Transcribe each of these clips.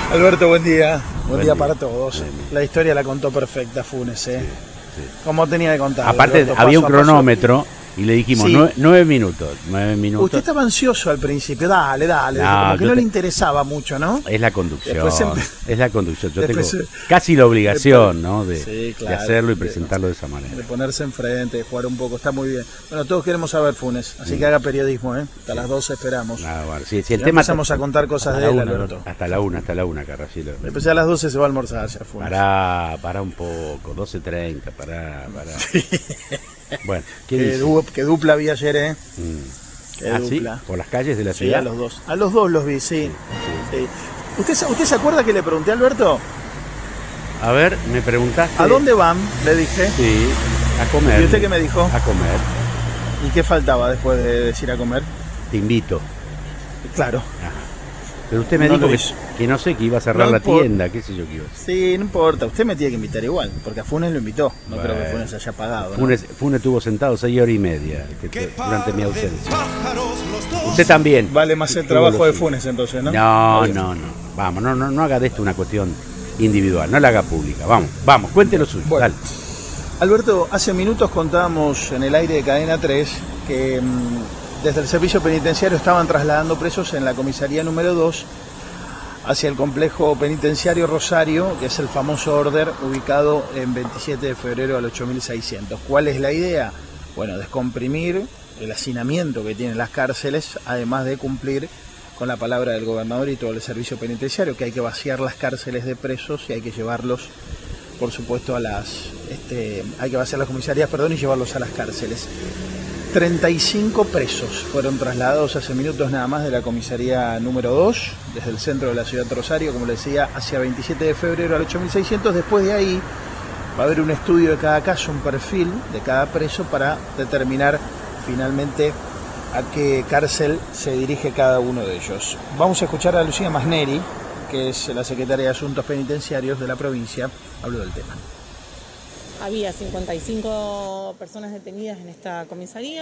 Alberto, buen día. Buen día día para todos. La historia la contó perfecta Funes, ¿eh? Sí. Como tenía que contar. Aparte, Alberto, había paso un a paso. cronómetro y le dijimos Sí. 9 minutos. 9 minutos. Usted estaba ansioso al principio. Dale. No, Como que yo no te- le interesaba mucho, ¿no? Es la conducción. Después Es la conducción. Yo tengo después- casi la obligación, ¿no? De, Sí, de claro. hacerlo y presentarlo de esa De manera. ponerse enfrente, de jugar un poco. Está muy bien. Bueno, todos queremos saber Funes. Así que haga periodismo, ¿eh? Hasta las 12 esperamos. Ah, bueno, si el Ya tema empezamos a contar cosas hasta de la él, una, Alberto. hasta la una, Carrafilo. Después a las 12 se va a almorzar ya Funes. Pará un poco, 12:30, pará. Bueno, ¿qué dice? Qué dupla vi ayer, ¿eh? Qué ¿Ah, sí? dupla. ¿Por las calles de la Sí, ciudad? a los dos. A los dos los vi, sí. Sí. ¿Usted se acuerda que le pregunté a Alberto? A ver, me preguntaste. ¿A dónde van? Le dije. Sí, a comer. ¿Y usted qué me dijo? A comer. ¿Y qué faltaba después de decir a comer? Te invito. Claro. Ajá. Pero usted me No dijo lo que, hizo. que no sé, que iba a cerrar No la importa. tienda, qué sé yo qué iba a hacer. Sí, no importa. Usted me tiene que invitar igual, porque a Funes lo invitó. No Bueno. creo que Funes haya pagado. ¿no? Funes estuvo sentado 6 horas y media durante mi ausencia. Usted también. Vale más el Tuvo trabajo lo de suyo. Funes entonces, ¿no? No, Bien. no. Vamos, no haga de esto una cuestión individual, no la haga pública. Vamos, cuente lo suyo. Bueno. Dale. Alberto, hace minutos contábamos en el aire de Cadena 3 que desde el servicio penitenciario estaban trasladando presos en la comisaría número 2 hacia el complejo penitenciario Rosario, que es el famoso order ubicado en 27 de febrero al 8600. ¿Cuál es la idea? Bueno, descomprimir el hacinamiento que tienen las cárceles, además de cumplir con la palabra del gobernador y todo el servicio penitenciario, que hay que vaciar las cárceles de presos y hay que llevarlos, por supuesto, hay que vaciar las comisarías, y llevarlos a las cárceles. 35 presos fueron trasladados hace minutos nada más de la comisaría número 2, desde el centro de la ciudad de Rosario, como le decía, hacia 27 de febrero al 8600. Después de ahí va a haber un estudio de cada caso, un perfil de cada preso para determinar finalmente a qué cárcel se dirige cada uno de ellos. Vamos a escuchar a Lucía Masneri, que es la secretaria de Asuntos Penitenciarios de la provincia, habló del tema. Había 55 personas detenidas en esta comisaría.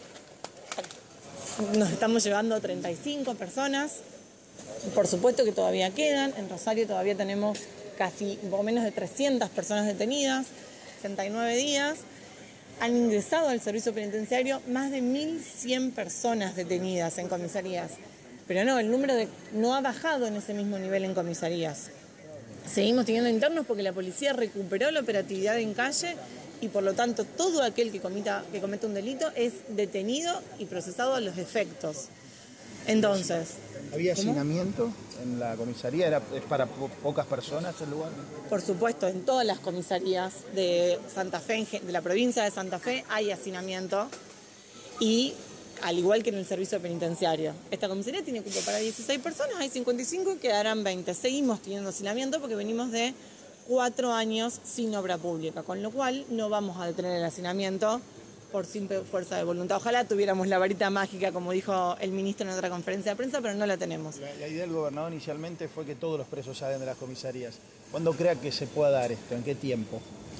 Nos estamos llevando 35 personas. Por supuesto que todavía quedan. En Rosario todavía tenemos casi poco menos de 300 personas detenidas, 69 días. Han ingresado al servicio penitenciario más de 1.100 personas detenidas en comisarías. Pero no, el número no ha bajado en ese mismo nivel en comisarías. Seguimos teniendo internos porque la policía recuperó la operatividad en calle y por lo tanto todo aquel que cometa un delito es detenido y procesado a los efectos. Entonces, ¿Había ¿cómo? hacinamiento en la comisaría? ¿Es para pocas personas el lugar? Por supuesto, en todas las comisarías de Santa Fe, de la provincia de Santa Fe, hay hacinamiento y al igual que en el servicio penitenciario. Esta comisaría tiene cupo para 16 personas, hay 55, quedarán 20. Seguimos teniendo hacinamiento porque venimos de 4 años sin obra pública, con lo cual no vamos a detener el hacinamiento por simple fuerza de voluntad. Ojalá tuviéramos la varita mágica, como dijo el ministro en otra conferencia de prensa, pero no la tenemos. La idea del gobernador inicialmente fue que todos los presos salgan de las comisarías. ¿Cuándo crea que se pueda dar esto? ¿En qué tiempo?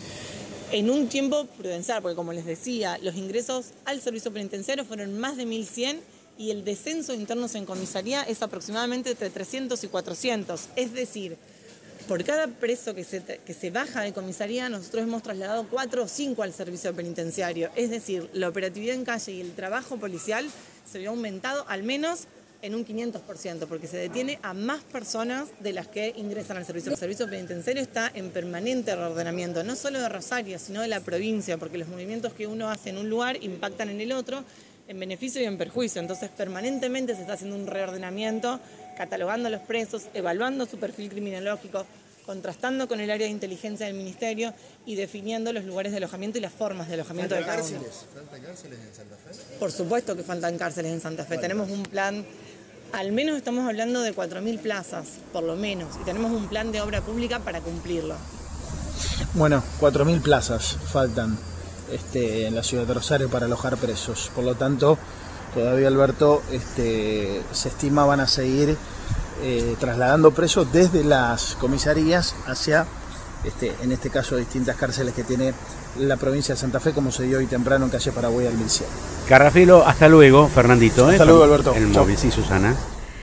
En un tiempo prudencial, porque como les decía, los ingresos al servicio penitenciario fueron más de 1.100 y el descenso de internos en comisaría es aproximadamente entre 300 y 400. Es decir, por cada preso que se baja de comisaría, nosotros hemos trasladado 4 o 5 al servicio penitenciario. Es decir, la operatividad en calle y el trabajo policial se vio aumentado al menos en un 500%, porque se detiene a más personas de las que ingresan al servicio. El servicio penitenciario está en permanente reordenamiento, no solo de Rosario, sino de la provincia, porque los movimientos que uno hace en un lugar impactan en el otro, en beneficio y en perjuicio. Entonces, permanentemente se está haciendo un reordenamiento, catalogando a los presos, evaluando su perfil criminológico, contrastando con el área de inteligencia del Ministerio y definiendo los lugares de alojamiento y las formas de alojamiento de cada uno. ¿Faltan cárceles en Santa Fe? Por supuesto que faltan cárceles en Santa Fe. Tenemos un plan, al menos estamos hablando de 4.000 plazas, por lo menos, y tenemos un plan de obra pública para cumplirlo. Bueno, 4.000 plazas faltan en la ciudad de Rosario para alojar presos. Por lo tanto, todavía, Alberto, se estima van a seguir trasladando presos desde las comisarías hacia, en este caso, distintas cárceles que tiene la provincia de Santa Fe, como se dio hoy temprano en calle Paraguay al 1100. Carrafilo, hasta luego, Fernandito. Hasta luego, Alberto. El Chau. móvil, sí, Susana.